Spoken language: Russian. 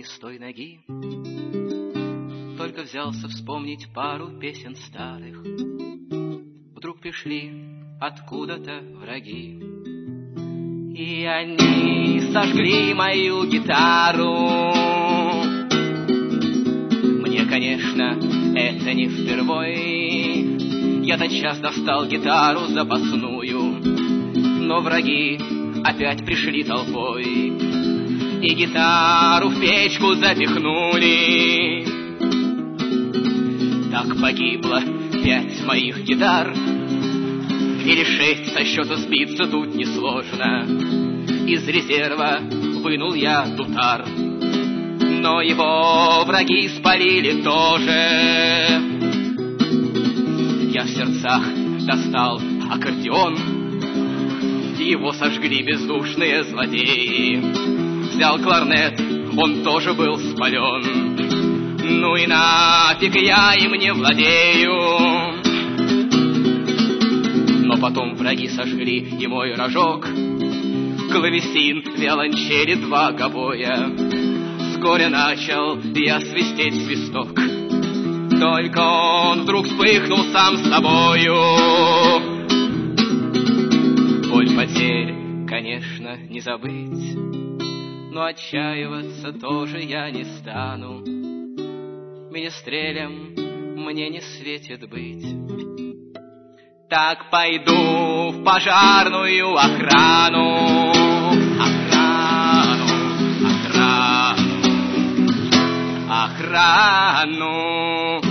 с той ноги. Только взялся вспомнить пару песен старых, вдруг пришли откуда-то враги. И они сожгли мою гитару. Мне, конечно, это не впервой. Я тотчас достал гитару запасную, но враги опять пришли толпой и гитару в печку запихнули. Так погибло 5 моих гитар, или 6 со счета сбиться тут несложно. Из резерва вынул я дутар, но его враги спалили тоже. Я в сердцах достал аккордеон, его сожгли бездушные злодеи. Взял кларнет, он тоже был спален. Ну и нафиг, я им не владею. Но потом враги сожгли и мой рожок, клавесин, виолончели, 2 гобоя. С горя начал я свистеть свисток, только он вдруг вспыхнул сам с собою. Боль потерь, конечно, не забыть, но отчаиваться тоже я не стану. Министрелем мне не светит быть. Так пойду в пожарную охрану. Охрану.